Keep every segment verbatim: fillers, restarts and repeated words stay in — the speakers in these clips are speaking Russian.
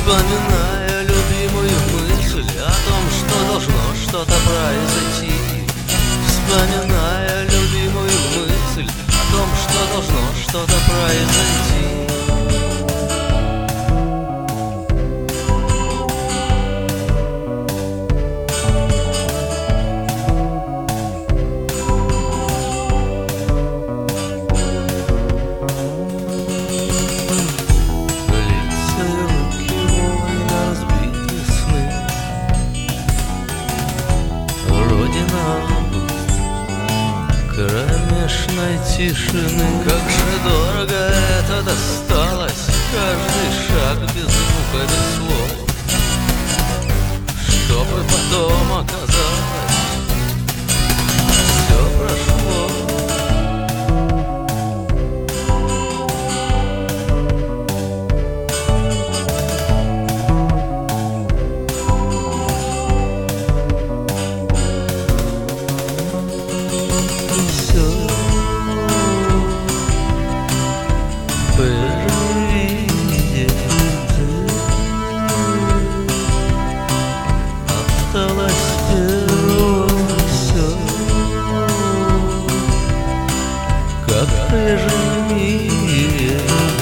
Вспоминая любимую мысль о том, что должно что-то произойти. Вспоминая любимую мысль о том, что должно что-то произойти. Кромешной тишины, как же дорого это досталось. Каждый шаг без звука, без слов, чтобы потом оказалось, все прошло. Как в прежнем мире.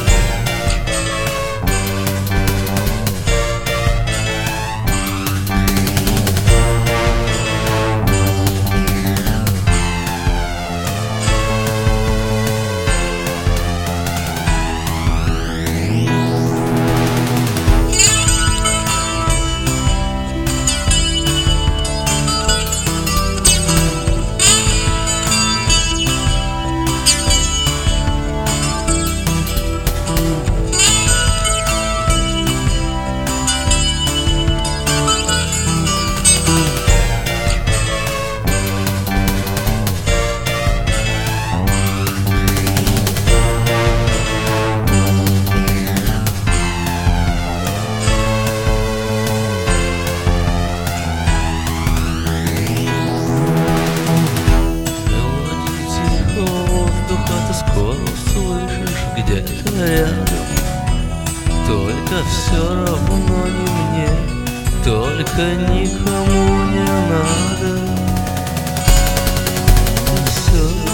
Где-то рядом, только все равно не мне, только никому не надо. Все